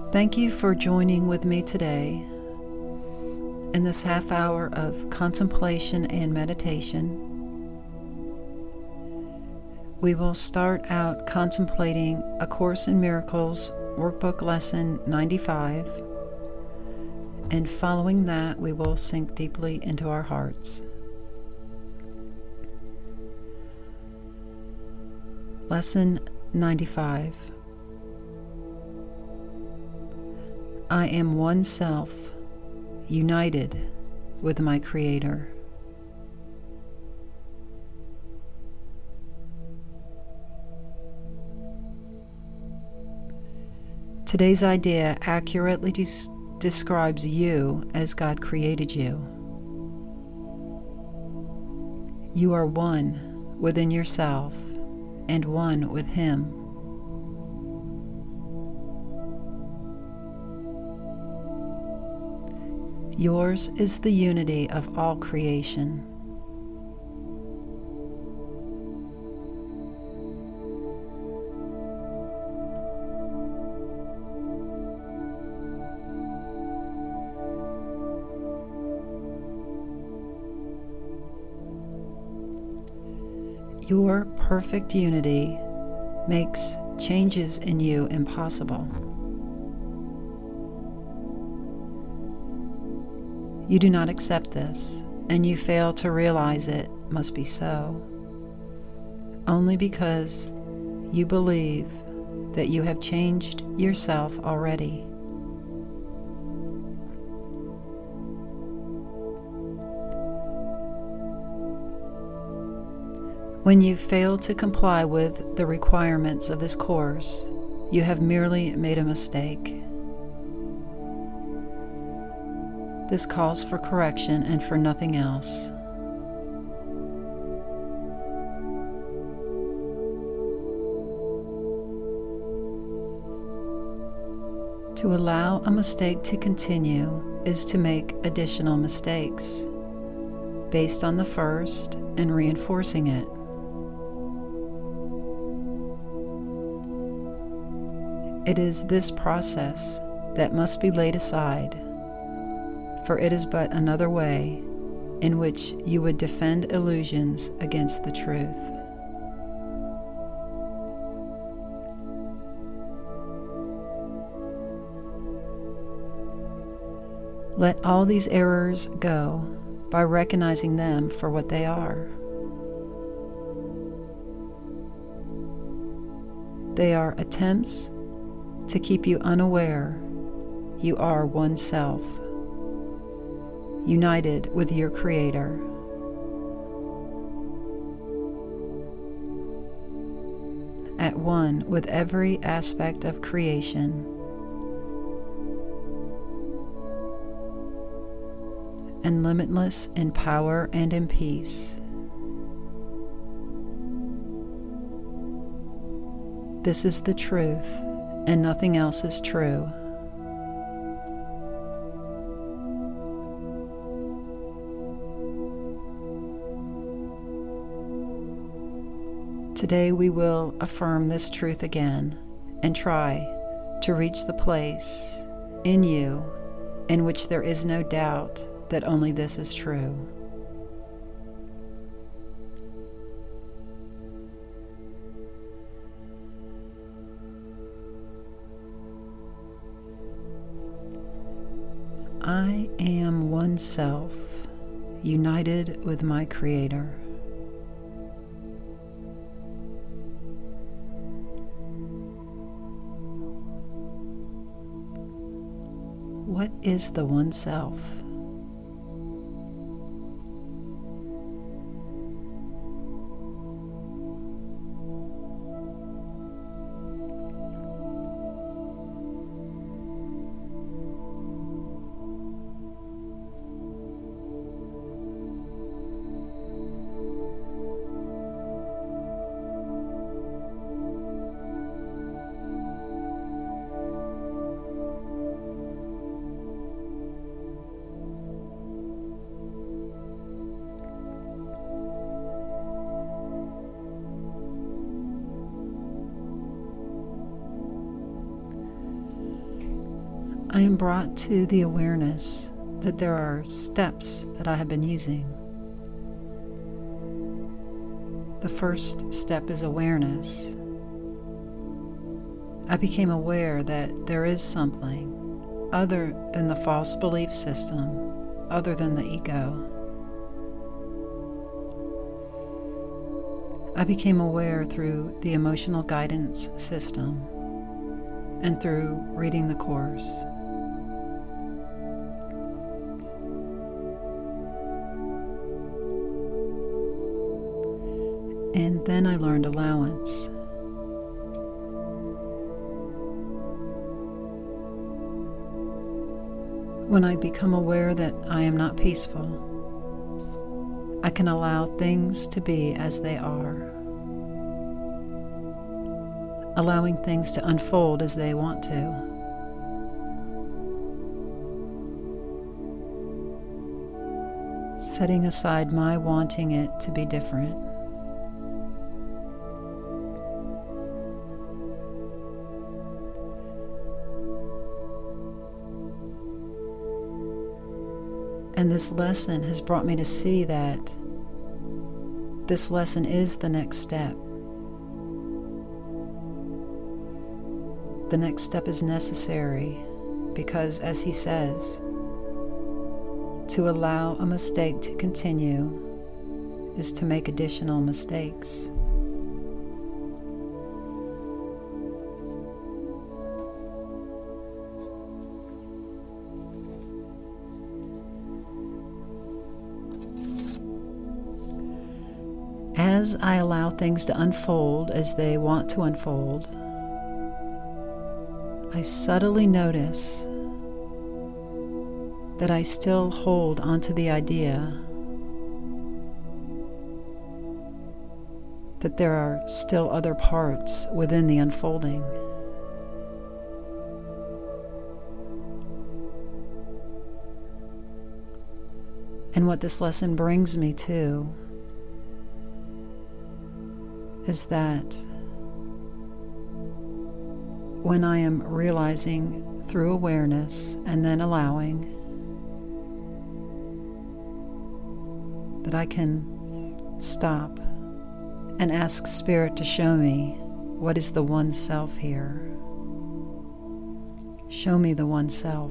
Thank you for joining with me today in this half hour of contemplation and meditation. We will start out contemplating A Course in Miracles, Workbook Lesson 95, and following that we will sink deeply into our hearts. Lesson 95. I am one self, united with my Creator. Today's idea accurately describes you as God created you. You are one within yourself and one with Him. Yours is the unity of all creation. Your perfect unity makes changes in you impossible. You do not accept this, and you fail to realize it must be so, only because you believe that you have changed yourself already. When you fail to comply with the requirements of this course, you have merely made a mistake. This calls for correction and for nothing else. To allow a mistake to continue is to make additional mistakes based on the first and reinforcing it. It is this process that must be laid aside, for it is but another way in which you would defend illusions against the truth. Let all these errors go by recognizing them for what they are. They are attempts to keep you unaware you are one self, united with your Creator. At one with every aspect of creation, and limitless in power and in peace. This is the truth, and nothing else is true. Today we will affirm this truth again and try to reach the place in you in which there is no doubt that only this is true. I am one self, united with my Creator. What is the one self? I am brought to the awareness that there are steps that I have been using. The first step is awareness. I became aware that there is something other than the false belief system, other than the ego. I became aware through the emotional guidance system and through reading the Course. And then I learned allowance. When I become aware that I am not peaceful, I can allow things to be as they are, allowing things to unfold as they want to. Setting aside my wanting it to be different. And this lesson has brought me to see that this lesson is the next step. The next step is necessary because, as he says, to allow a mistake to continue is to make additional mistakes. As I allow things to unfold as they want to unfold, I subtly notice that I still hold onto the idea that there are still other parts within the unfolding. And what this lesson brings me to is that when I am realizing through awareness and then allowing, that I can stop and ask Spirit to show me what is the one self here. Show me the one self.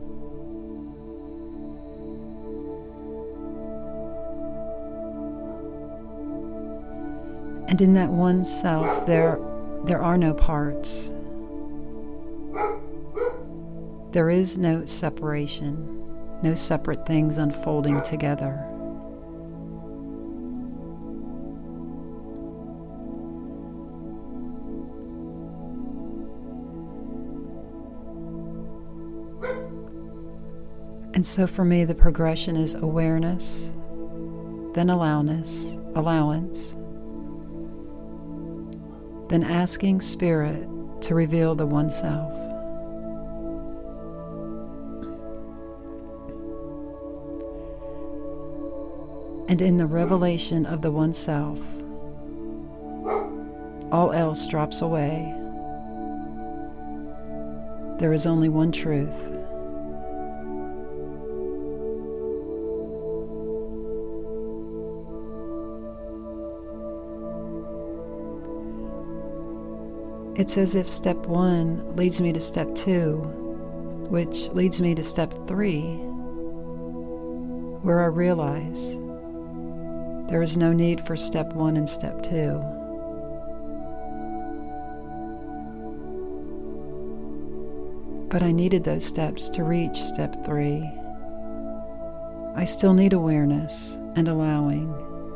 And in that one self, there are no parts. There is no separation, no separate things unfolding together. And so for me, the progression is awareness, then allowance, then asking Spirit to reveal the one self. And in the revelation of the one self, all else drops away. There is only one truth. It's as if step 1 leads me to step 2, which leads me to step 3, where I realize there is no need for step 1 and step 2. But I needed those steps to reach step 3. I still need awareness and allowing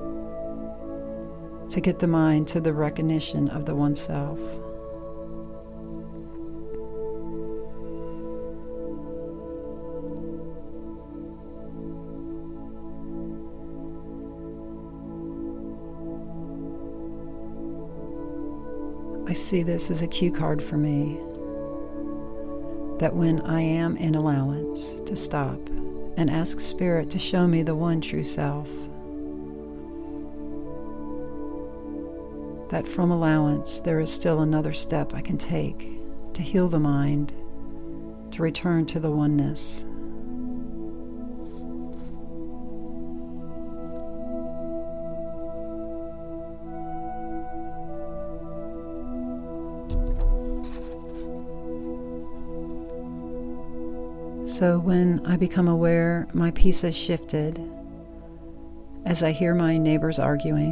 to get the mind to the recognition of the one self. I see this as a cue card for me, that when I am in allowance, to stop and ask Spirit to show me the one true self. That from allowance there is still another step I can take to heal the mind, to to return to the oneness. So when I become aware my peace has shifted, as I hear my neighbors arguing,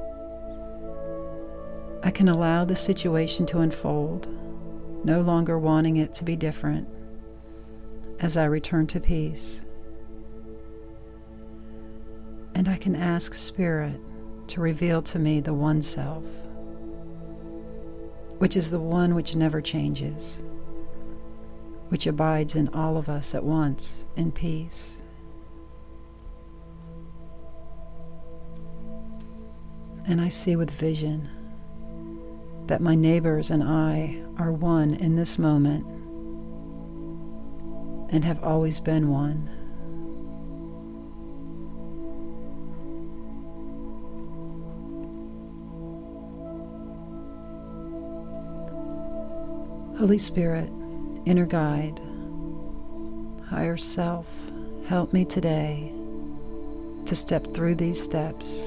I can allow the situation to unfold, no longer wanting it to be different, as I return to peace. And I can ask Spirit to reveal to me the one self, which is the one which never changes, which abides in all of us at once in peace. And I see with vision that my neighbors and I are one in this moment and have always been one. Holy Spirit, inner guide, higher self, help me today to step through these steps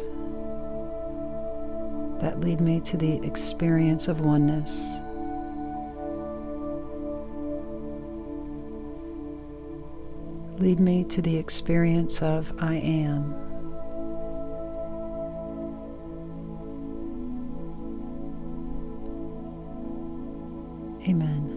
that lead me to the experience of oneness. Lead me to the experience of I am. Amen.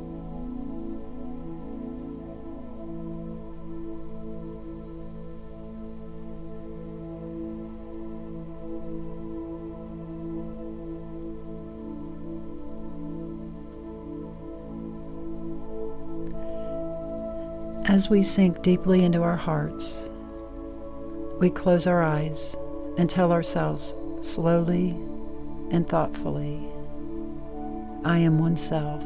As we sink deeply into our hearts, we close our eyes and tell ourselves slowly and thoughtfully, I am one self.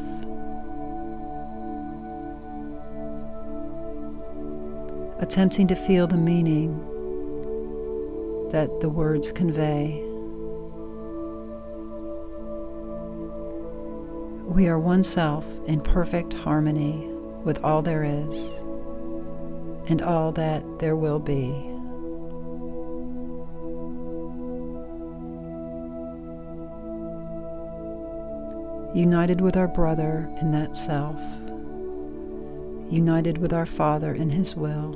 Attempting to feel the meaning that the words convey. We are one self in perfect harmony with all there is and all that there will be. United with our brother in that self, united with our Father in His will.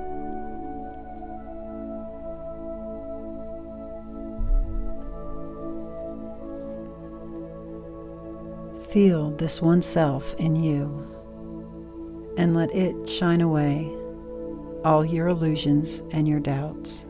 Feel this one self in you, and let it shine away all your illusions and your doubts.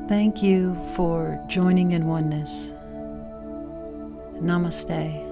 Thank you for joining in oneness. Namaste.